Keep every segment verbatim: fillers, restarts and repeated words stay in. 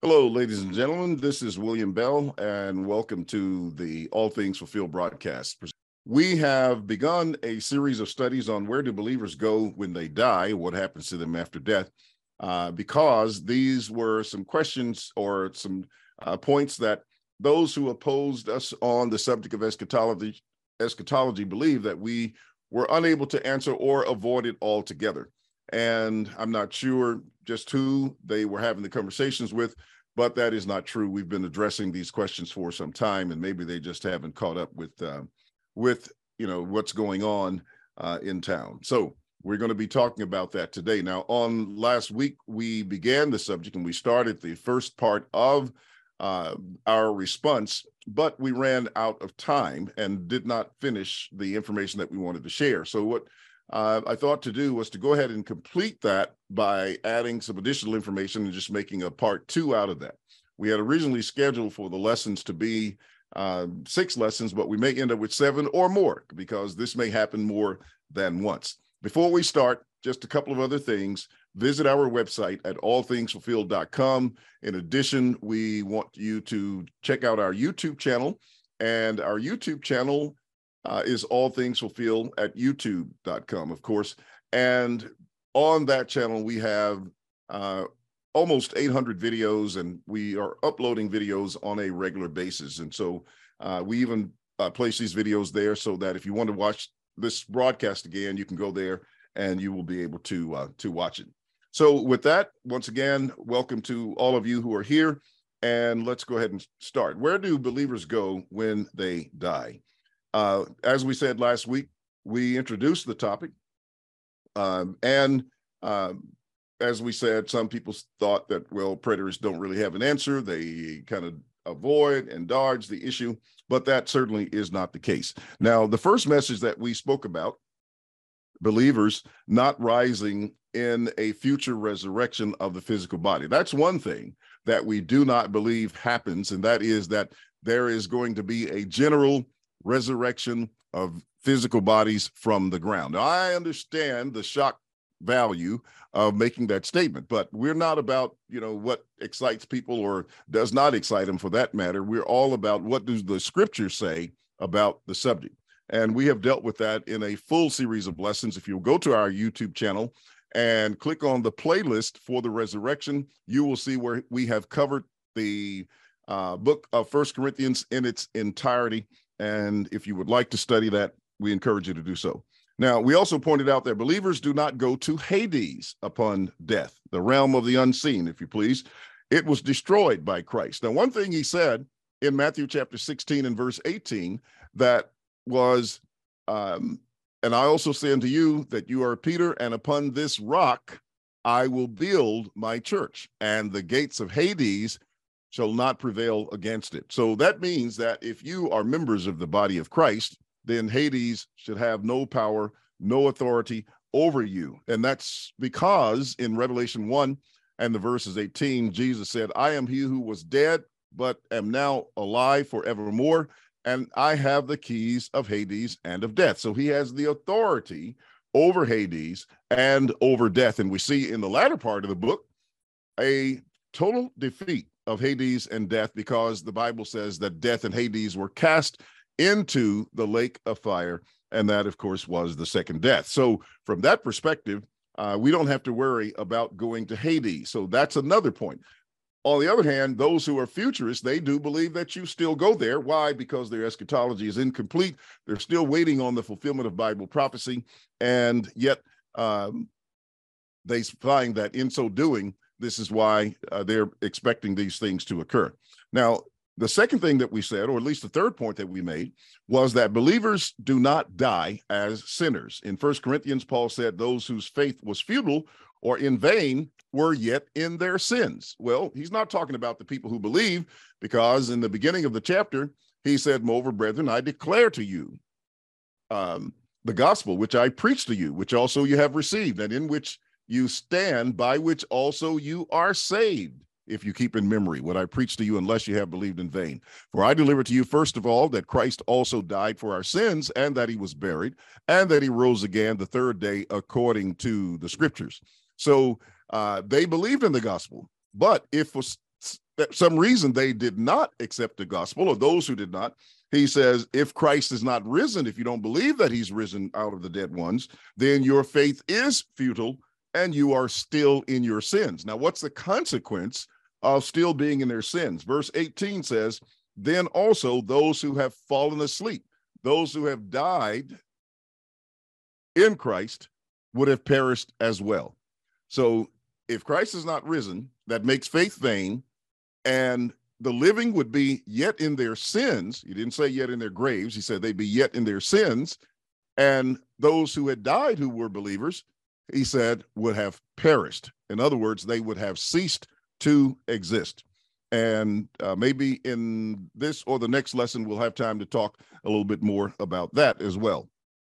Hello, ladies and gentlemen. This is William Bell, and welcome to the All Things Fulfilled broadcast. We have begun a series of studies on where do believers go when they die, what happens to them after death, uh, because these were some questions or some uh, points that those who opposed us on the subject of eschatology, eschatology believe that we were unable to answer or avoid it altogether. And I'm not sure just who they were having the conversations with, but that is not true. We've been addressing these questions for some time, and maybe they just haven't caught up with, uh, with you know, what's going on uh, in town. So we're going to be talking about that today. Now, on last week, we began the subject and we started the first part of uh, our response, but we ran out of time and did not finish the information that we wanted to share. So what Uh, I thought to do was to go ahead and complete that by adding some additional information and just making a part two out of that. We had originally scheduled for the lessons to be uh, six lessons, but we may end up with seven or more because this may happen more than once. Before we start, just a couple of other things. Visit our website at all things fulfilled dot com. In addition, we want you to check out our YouTube channel, and our YouTube channel Uh, is All Things Fulfilled at youtube dot com, of course. And on that channel, we have uh, almost eight hundred videos, and we are uploading videos on a regular basis. And so uh, we even uh, place these videos there so that if you want to watch this broadcast again, you can go there and you will be able to, uh, to watch it. So with that, once again, welcome to all of you who are here. And let's go ahead and start. Where do believers go when they die? Uh, as we said last week, we introduced the topic. Um, and um, as we said, some people thought that, well, preterists don't really have an answer. They kind of avoid and dodge the issue, but that certainly is not the case. Now, the first message that we spoke about, believers not rising in a future resurrection of the physical body. That's one thing that we do not believe happens, and that is that there is going to be a general resurrection of physical bodies from the ground. Now, I understand the shock value of making that statement, but we're not about, you know, what excites people or does not excite them for that matter. We're all about what does the scripture say about the subject. And we have dealt with that in a full series of lessons. If you'll go to our YouTube channel and click on the playlist for the resurrection, you will see where we have covered the uh, book of First Corinthians in its entirety. And if you would like to study that, we encourage you to do so. Now, we also pointed out that believers do not go to Hades upon death, the realm of the unseen, if you please. It was destroyed by Christ. Now, one thing he said in Matthew chapter sixteen and verse eighteen, that was, um, and I also say unto you that you are Peter, and upon this rock I will build my church, and the gates of Hades shall not prevail against it. So that means that if you are members of the body of Christ, then Hades should have no power, no authority over you. And that's because in Revelation one and the verses eighteen, Jesus said, I am he who was dead, but am now alive forevermore, and I have the keys of Hades and of death. So he has the authority over Hades and over death. And we see in the latter part of the book a total defeat of Hades and death, because the Bible says that death and Hades were cast into the lake of fire, and that, of course, was the second death. So from that perspective, uh, we don't have to worry about going to Hades. So that's another point. On the other hand, those who are futurists, they do believe that you still go there. Why? Because their eschatology is incomplete. They're still waiting on the fulfillment of Bible prophecy, and yet um, they find that in so doing, this is why uh, they're expecting these things to occur. Now, the second thing that we said, or at least the third point that we made, was that believers do not die as sinners. In First Corinthians, Paul said those whose faith was futile or in vain were yet in their sins. Well, he's not talking about the people who believe, because in the beginning of the chapter, he said, moreover, brethren, I declare to you um, the gospel which I preached to you, which also you have received, and in which you stand, by which also you are saved, if you keep in memory what I preached to you, unless you have believed in vain. For I delivered to you, first of all, that Christ also died for our sins, and that he was buried, and that he rose again the third day according to the scriptures. So uh, they believed in the gospel. But if for some reason they did not accept the gospel, or those who did not, he says, if Christ is not risen, if you don't believe that he's risen out of the dead ones, then your faith is futile and you are still in your sins. Now, what's the consequence of still being in their sins? Verse eighteen says, then also those who have fallen asleep, those who have died in Christ, would have perished as well. So if Christ is not risen, that makes faith vain, and the living would be yet in their sins. He didn't say yet in their graves. He said they'd be yet in their sins. And those who had died who were believers, he said, would have perished. In other words, they would have ceased to exist. And uh, maybe in this or the next lesson, we'll have time to talk a little bit more about that as well.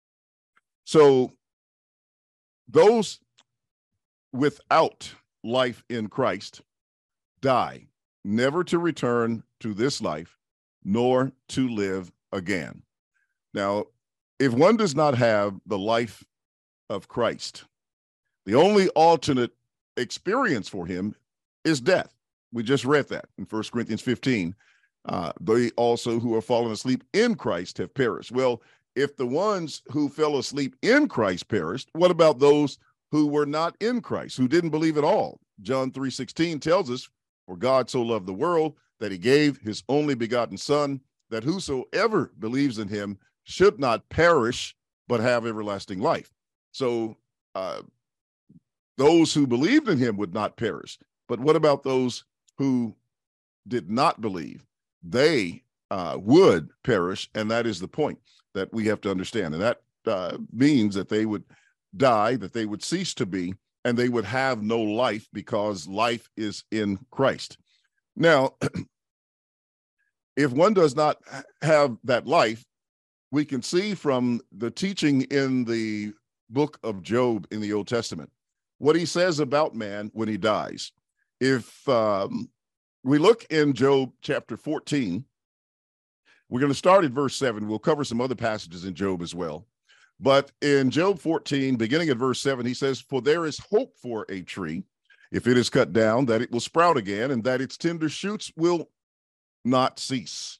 So those without life in Christ die, never to return to this life, nor to live again. Now, if one does not have the life of Christ, the only alternate experience for him is death. We just read that in First Corinthians fifteen. Uh, they also who are fallen asleep in Christ have perished. Well, if the ones who fell asleep in Christ perished, what about those who were not in Christ, who didn't believe at all? John three sixteen tells us, for God so loved the world that he gave his only begotten Son, that whosoever believes in him should not perish, but have everlasting life. So uh, those who believed in him would not perish. But what about those who did not believe? They uh, would perish, and that is the point that we have to understand. And that uh, means that they would die, that they would cease to be, and they would have no life, because life is in Christ. Now, if one does not have that life, we can see from the teaching in the book of Job in the Old Testament what he says about man when he dies. If um, we look in Job chapter fourteen, we're going to start at verse seven. We'll cover some other passages in Job as well. But in Job fourteen, beginning at verse seven, he says, for there is hope for a tree, if it is cut down, that it will sprout again, and that its tender shoots will not cease.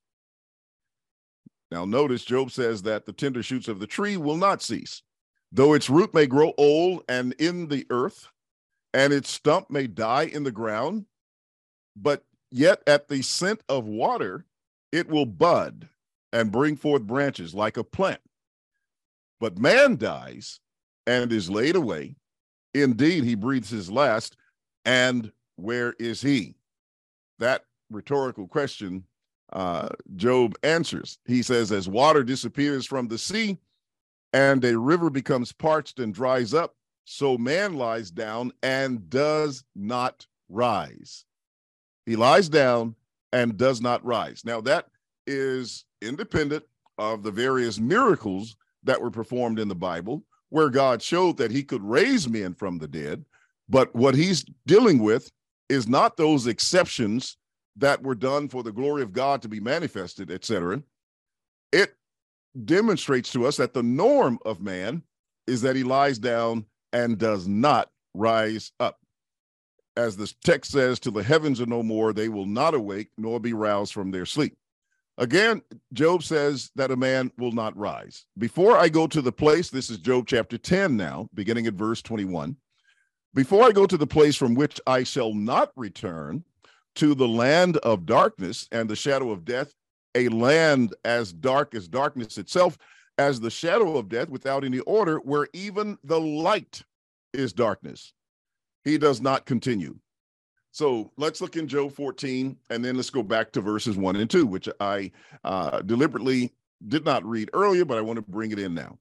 Now notice Job says that the tender shoots of the tree will not cease, though its root may grow old and in the earth, and its stump may die in the ground, but yet at the scent of water it will bud and bring forth branches like a plant. But man dies and is laid away. Indeed, he breathes his last, and where is he? That rhetorical question, uh, Job answers. He says, as water disappears from the sea, and a river becomes parched and dries up, so man lies down and does not rise. He lies down and does not rise. Now, that is independent of the various miracles that were performed in the Bible, where God showed that he could raise men from the dead. But what he's dealing with is not those exceptions that were done for the glory of God to be manifested, et cetera. It demonstrates to us that the norm of man is that he lies down and does not rise up. As the text says, till the heavens are no more, they will not awake nor be roused from their sleep. Again, Job says that a man will not rise. Before I go to the place, this is Job chapter ten now, beginning at verse twenty-one. Before I go to the place from which I shall not return, to the land of darkness and the shadow of death, a land as dark as darkness itself, as the shadow of death, without any order, where even the light is darkness. He does not continue. So let's look in Job fourteen, and then let's go back to verses one and two, which I uh, deliberately did not read earlier, but I want to bring it in now.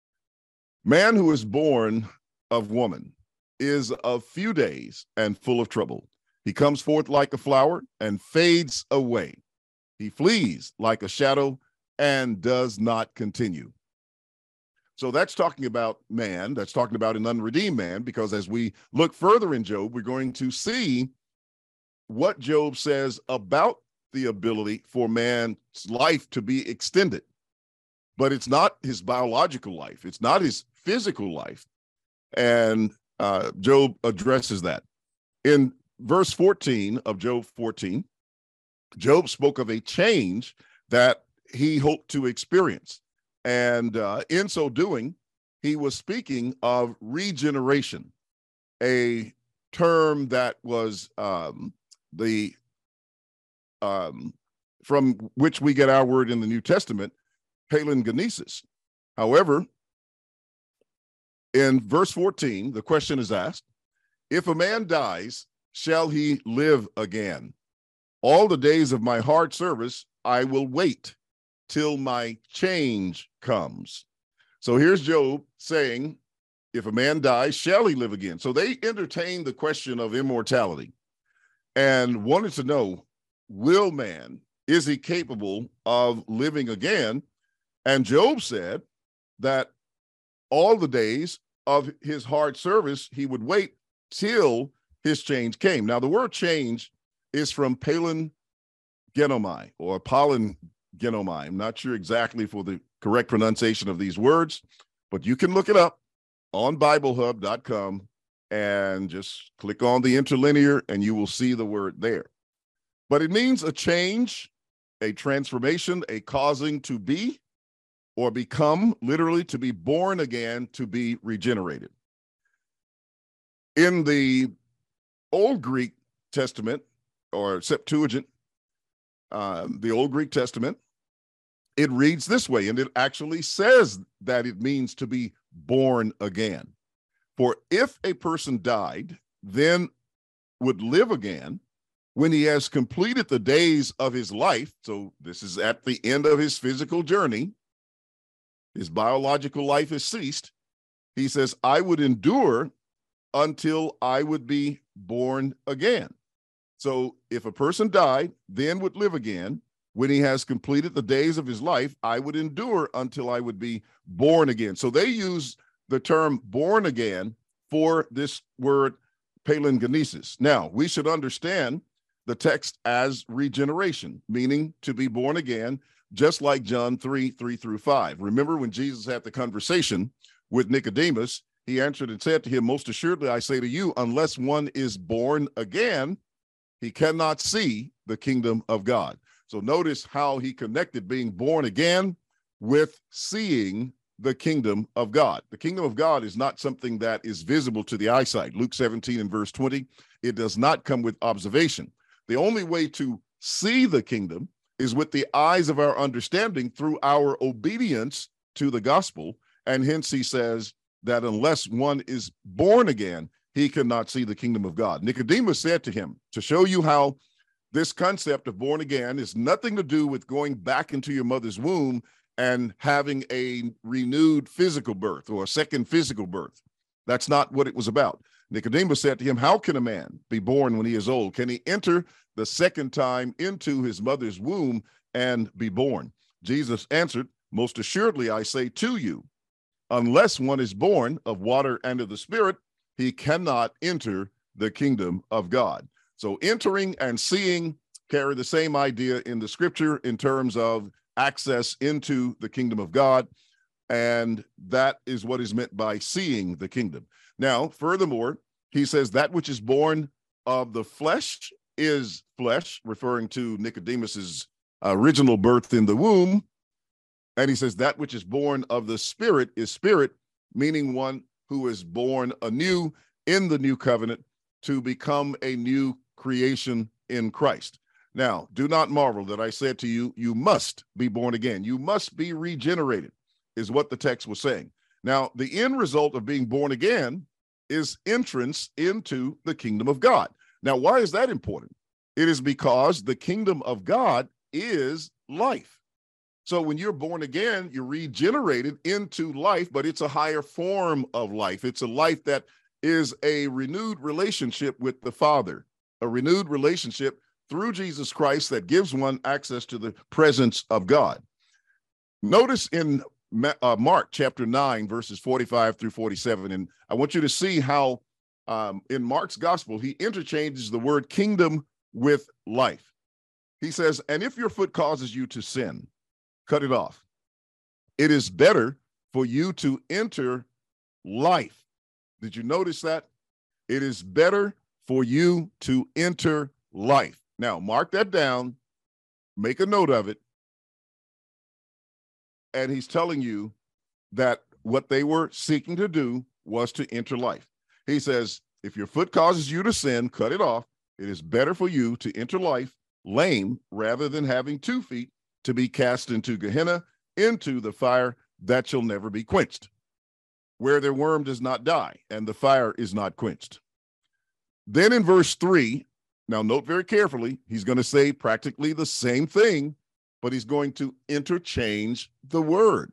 Man who is born of woman is of few days and full of trouble. He comes forth like a flower and fades away. He flees like a shadow and does not continue. So that's talking about man. That's talking about an unredeemed man, because as we look further in Job, we're going to see what Job says about the ability for man's life to be extended. But it's not his biological life. It's not his physical life. And uh, Job addresses that. In verse fourteen of Job fourteen, Job spoke of a change that he hoped to experience. And uh, in so doing, he was speaking of regeneration, a term that was um, the um, from which we get our word in the New Testament, palingenesis. However, in verse fourteen, the question is asked, if a man dies, shall he live again? All the days of my hard service, I will wait till my change comes. So here's Job saying, if a man dies, shall he live again? So they entertained the question of immortality and wanted to know, will man, is he capable of living again? And Job said that all the days of his hard service, he would wait till his change came. Now, the word change is from palingenomai or palingenomai. I'm not sure exactly for the correct pronunciation of these words, but you can look it up on Bible Hub dot com and just click on the interlinear and you will see the word there. But it means a change, a transformation, a causing to be or become, literally to be born again, to be regenerated. In the Old Greek Testament, or Septuagint, uh, the Old Greek Testament, it reads this way, and it actually says that it means to be born again. For if a person died, then would live again when he has completed the days of his life. So this is at the end of his physical journey. His biological life has ceased. He says, I would endure until I would be born again. So if a person died, then would live again, when he has completed the days of his life, I would endure until I would be born again. So they use the term born again for this word palingenesis. Now, we should understand the text as regeneration, meaning to be born again, just like John three, three through five. Remember when Jesus had the conversation with Nicodemus, he answered and said to him, most assuredly, I say to you, unless one is born again, he cannot see the kingdom of God. So notice how he connected being born again with seeing the kingdom of God. The kingdom of God is not something that is visible to the eyesight. Luke seventeen and verse twenty, it does not come with observation. The only way to see the kingdom is with the eyes of our understanding through our obedience to the gospel. And hence he says that unless one is born again, he cannot see the kingdom of God. Nicodemus said to him, to show you how this concept of born again is nothing to do with going back into your mother's womb and having a renewed physical birth or a second physical birth. That's not what it was about. Nicodemus said to him, how can a man be born when he is old? Can he enter the second time into his mother's womb and be born? Jesus answered, most assuredly, I say to you, unless one is born of water and of the Spirit, he cannot enter the kingdom of God. So entering and seeing carry the same idea in the scripture in terms of access into the kingdom of God. And that is what is meant by seeing the kingdom. Now, furthermore, he says that which is born of the flesh is flesh, referring to Nicodemus's original birth in the womb. And he says that which is born of the Spirit is spirit, meaning one who is born anew in the new covenant to become a new creation in Christ. Now, do not marvel that I said to you, you must be born again. You must be regenerated, is what the text was saying. Now, the end result of being born again is entrance into the kingdom of God. Now, why is that important? It is because the kingdom of God is life. So when you're born again, you're regenerated into life, but it's a higher form of life. It's a life that is a renewed relationship with the Father, a renewed relationship through Jesus Christ that gives one access to the presence of God. Notice in uh, Mark chapter nine, verses forty-five through forty-seven, and I want you to see how um, in Mark's gospel, he interchanges the word kingdom with life. He says, and if your foot causes you to sin, cut it off. It is better for you to enter life. Did you notice that? It is better for you to enter life. Now, mark that down, make a note of it. And he's telling you that what they were seeking to do was to enter life. He says, if your foot causes you to sin, cut it off. It is better for you to enter life lame rather than having two feet to be cast into Gehenna, into the fire that shall never be quenched, where their worm does not die and the fire is not quenched. Then in verse three, now note very carefully, he's going to say practically the same thing, but he's going to interchange the word.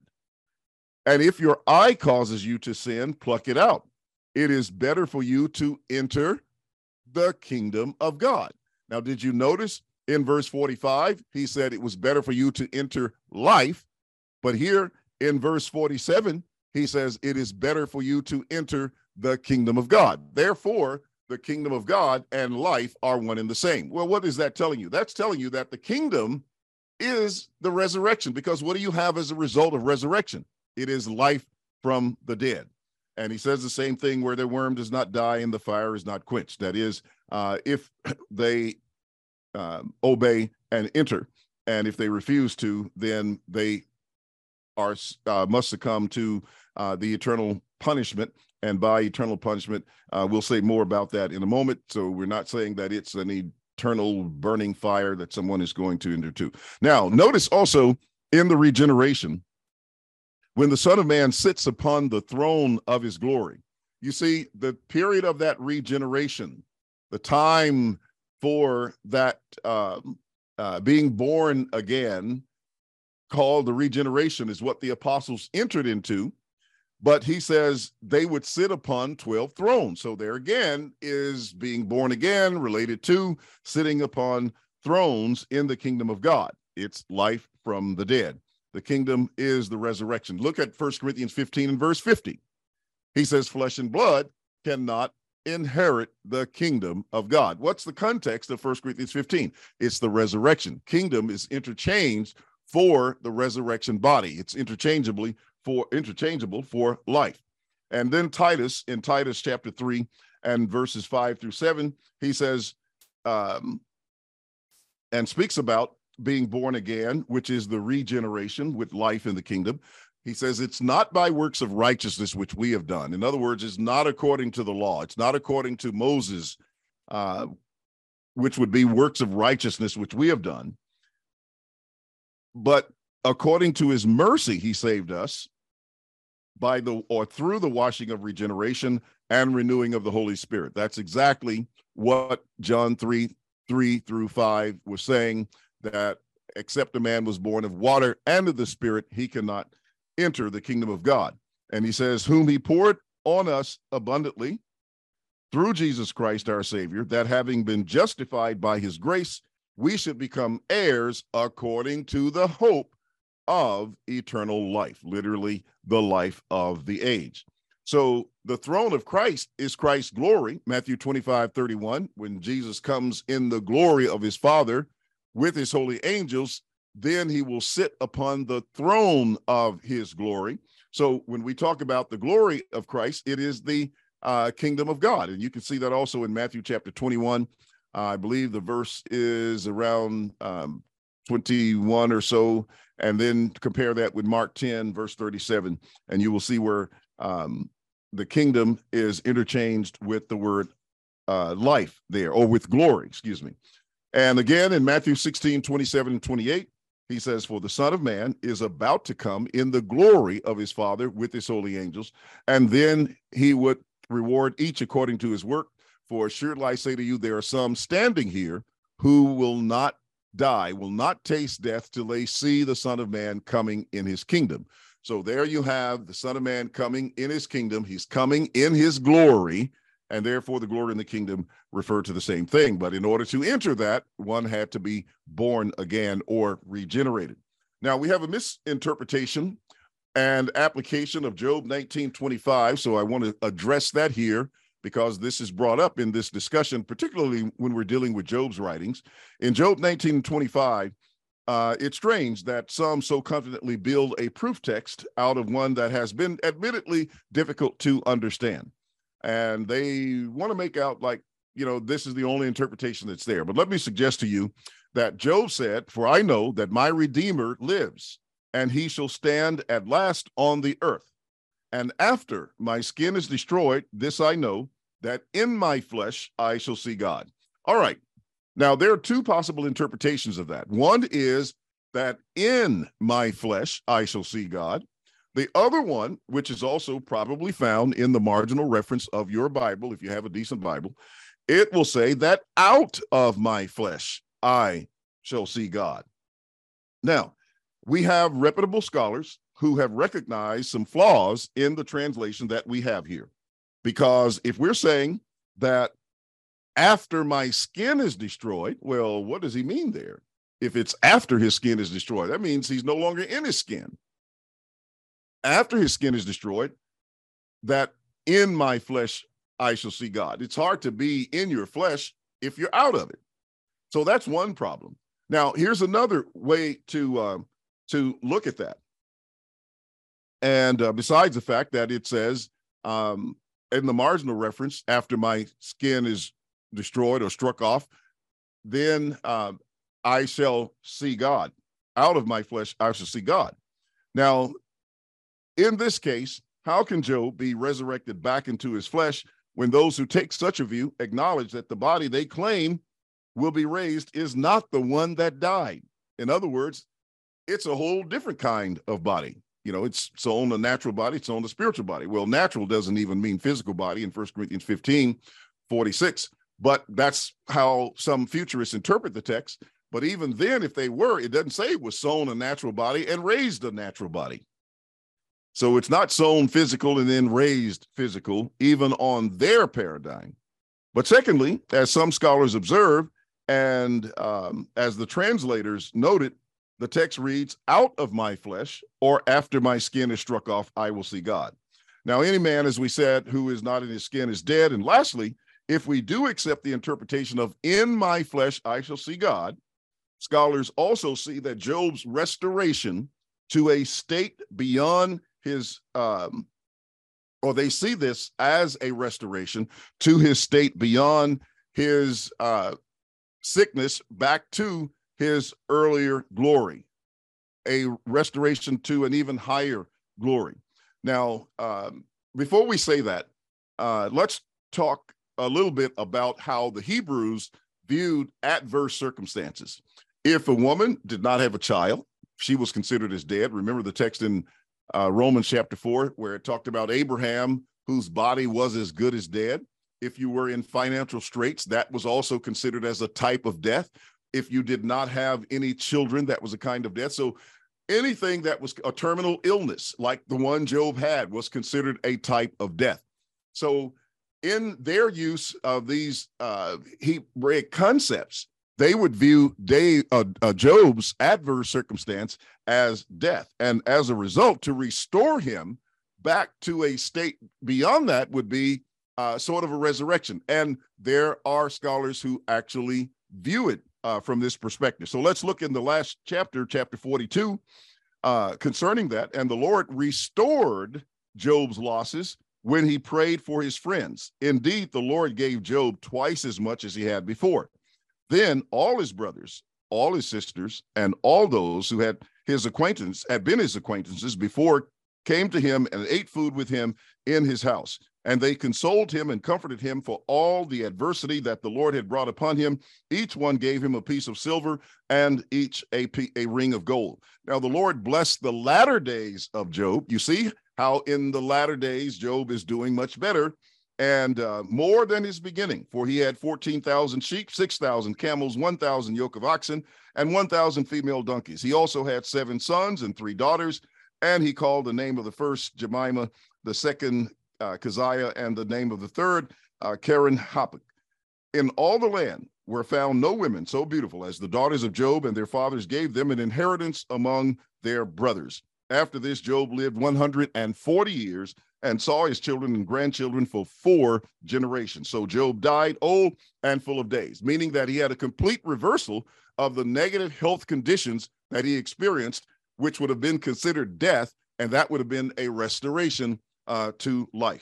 And if your eye causes you to sin, pluck it out. It is better for you to enter the kingdom of God. Now, did you notice in verse forty-five, he said it was better for you to enter life. But here in verse forty-seven, he says it is better for you to enter the kingdom of God. Therefore, the kingdom of God and life are one and the same. Well, what is that telling you? That's telling you that the kingdom is the resurrection, because what do you have as a result of resurrection? It is life from the dead. And he says the same thing, where their worm does not die and the fire is not quenched. That is, uh, if they um, obey and enter, and if they refuse to, then they are uh, must succumb to uh, the eternal punishment. And by eternal punishment, uh, we'll say more about that in a moment. So we're not saying that it's an eternal burning fire that someone is going to enter to. Now, notice also in the regeneration, when the Son of Man sits upon the throne of his glory, you see the period of that regeneration, the time for that uh, uh, being born again, called the regeneration, is what the apostles entered into. But he says they would sit upon twelve thrones. So there again is being born again related to sitting upon thrones in the kingdom of God. It's life from the dead. The kingdom is the resurrection. Look at First Corinthians fifteen and verse fifty. He says, flesh and blood cannot inherit the kingdom of God. What's the context of First Corinthians fifteen? It's the resurrection. Kingdom is interchanged for the resurrection body. It's interchangeably for interchangeable for life. And then Titus, in Titus chapter three and verses five through seven, he says, um, and speaks about being born again, which is the regeneration with life in the kingdom. He says, it's not by works of righteousness which we have done. In other words, it's not according to the law. It's not according to Moses, uh, which would be works of righteousness which we have done. But according to his mercy, he saved us by the or through the washing of regeneration and renewing of the Holy Spirit. That's exactly what John three, three through five was saying, that except a man was born of water and of the Spirit, he cannot enter the kingdom of God. And he says, whom he poured on us abundantly through Jesus Christ, our Savior, that having been justified by his grace, we should become heirs according to the hope of eternal life, literally the life of the age. So the throne of Christ is Christ's glory. Matthew twenty-five, thirty-one, when Jesus comes in the glory of his Father with his holy angels, then he will sit upon the throne of his glory. So when we talk about the glory of Christ, it is the uh, kingdom of God. And you can see that also in Matthew chapter twenty-one. Uh, I believe the verse is around um, twenty-one or so. And then compare that with Mark ten, verse thirty-seven, and you will see where um, the kingdom is interchanged with the word uh, life there, or with glory, excuse me. And again, in Matthew sixteen, twenty-seven and twenty-eight, he says, for the Son of Man is about to come in the glory of his Father with his holy angels, and then he would reward each according to his work. For assuredly I say to you, there are some standing here who will not die, will not taste death till they see the Son of Man coming in his kingdom. So there you have the Son of Man coming in his kingdom. He's coming in his glory, and therefore the glory in the kingdom refer to the same thing. But in order to enter that, one had to be born again or regenerated. Now, we have a misinterpretation and application of Job nineteen twenty-five, so I want to address that here, because this is brought up in this discussion, particularly when we're dealing with Job's writings. In Job nineteen twenty-five, uh, it's strange that some so confidently build a proof text out of one that has been admittedly difficult to understand. And they want to make out like you know, this is the only interpretation that's there. But let me suggest to you that Job said, "For I know that my Redeemer lives, and he shall stand at last on the earth. And after my skin is destroyed, this I know, that in my flesh I shall see God." All right. Now, there are two possible interpretations of that. One is that in my flesh I shall see God. The other one, which is also probably found in the marginal reference of your Bible, if you have a decent Bible, it will say that out of my flesh I shall see God. Now, we have reputable scholars who have recognized some flaws in the translation that we have here. Because if we're saying that after my skin is destroyed, well, what does he mean there? If it's after his skin is destroyed, that means he's no longer in his skin. After his skin is destroyed, that in my flesh I shall see God. It's hard to be in your flesh if you're out of it. So that's one problem. Now, here's another way to uh, to look at that. And uh, besides the fact that it says um, in the marginal reference, after my skin is destroyed or struck off, then uh, I shall see God. Out of my flesh, I shall see God. Now, in this case, how can Job be resurrected back into his flesh when those who take such a view acknowledge that the body they claim will be raised is not the one that died? In other words, it's a whole different kind of body. You know, it's its own a natural body, its own a spiritual body. Well, natural doesn't even mean physical body in First Corinthians fifteen, forty-six. But that's how some futurists interpret the text. But even then, if they were, it doesn't say it was sown a natural body and raised a natural body. So it's not sown physical and then raised physical, even on their paradigm. But secondly, as some scholars observe, and um, as the translators noted, the text reads, "Out of my flesh, or after my skin is struck off, I will see God." Now, any man, as we said, who is not in his skin is dead. And lastly, if we do accept the interpretation of "in my flesh I shall see God," scholars also see that Job's restoration to a state beyond his, um, or they see this as a restoration to his state beyond his uh, sickness back to his earlier glory, a restoration to an even higher glory. Now, um, before we say that, uh, let's talk a little bit about how the Hebrews viewed adverse circumstances. If a woman did not have a child, she was considered as dead. Remember the text in uh, Romans chapter four, where it talked about Abraham, whose body was as good as dead. If you were in financial straits, that was also considered as a type of death. If you did not have any children, that was a kind of death. So anything that was a terminal illness, like the one Job had, was considered a type of death. So in their use of these uh, Hebraic concepts, they would view they, uh, uh, Job's adverse circumstance as death. And as a result, to restore him back to a state beyond that would be uh, sort of a resurrection. And there are scholars who actually view it uh, from this perspective. So let's look in the last chapter, chapter forty-two, uh, concerning that. And the Lord restored Job's losses when he prayed for his friends. Indeed, the Lord gave Job twice as much as he had before. Then all his brothers, all his sisters, and all those who had his acquaintance, had been his acquaintances before, came to him and ate food with him in his house. And they consoled him and comforted him for all the adversity that the Lord had brought upon him. Each one gave him a piece of silver and each a, a ring of gold. Now the Lord blessed the latter days of Job. You see how in the latter days Job is doing much better and uh, more than his beginning. For he had fourteen thousand sheep, six thousand camels, one thousand yoke of oxen, and one thousand female donkeys. He also had seven sons and three daughters. And he called the name of the first Jemima, the second uh, Keziah, and the name of the third uh, Karen Hapuk. In all the land were found no women so beautiful as the daughters of Job, and their fathers gave them an inheritance among their brothers. After this, Job lived one hundred forty years and saw his children and grandchildren for four generations. So Job died old and full of days, meaning that he had a complete reversal of the negative health conditions that he experienced, which would have been considered death, and that would have been a restoration uh, to life.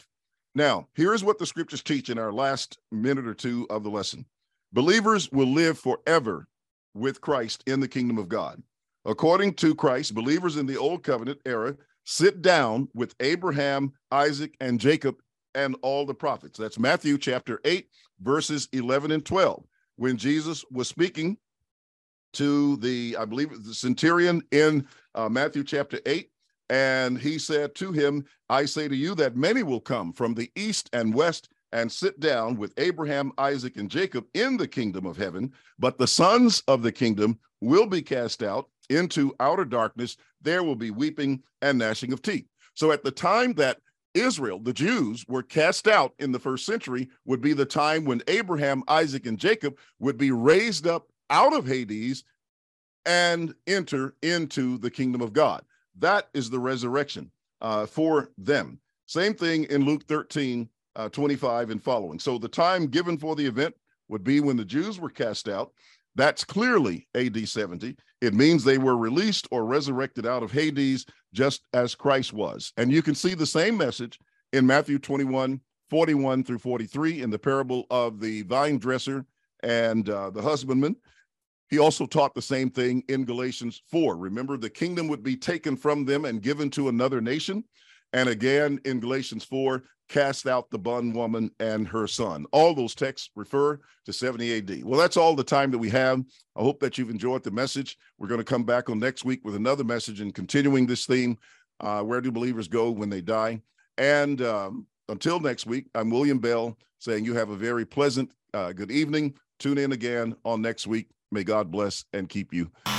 Now, here's what the scriptures teach in our last minute or two of the lesson. Believers will live forever with Christ in the kingdom of God. According to Christ, believers in the Old Covenant era sit down with Abraham, Isaac, and Jacob and all the prophets. That's Matthew chapter eight, verses eleven and twelve. When Jesus was speaking to the, I believe, the centurion in uh, Matthew chapter eight, and he said to him, I say to you that many will come from the east and west and sit down with Abraham, Isaac, and Jacob in the kingdom of heaven, but the sons of the kingdom will be cast out into outer darkness. There will be weeping and gnashing of teeth. So at the time that Israel, the Jews, were cast out in the first century would be the time when Abraham, Isaac, and Jacob would be raised up out of Hades and enter into the kingdom of God. That is the resurrection uh, for them. Same thing in Luke thirteen, uh, twenty-five and following. So the time given for the event would be when the Jews were cast out. That's clearly A D seventy. It means they were released or resurrected out of Hades, just as Christ was. And you can see the same message in Matthew twenty-one, forty-one through forty-three in the parable of the vine dresser and uh, the husbandman. He also taught the same thing in Galatians four. Remember, the kingdom would be taken from them and given to another nation. And again, in Galatians four, cast out the bondwoman and her son. All those texts refer to seventy A D. Well, that's all the time that we have. I hope that you've enjoyed the message. We're going to come back on next week with another message and continuing this theme, uh, where do believers go when they die? And um, until next week, I'm William Bell saying you have a very pleasant, uh, good evening. Tune in again on next week. May God bless and keep you.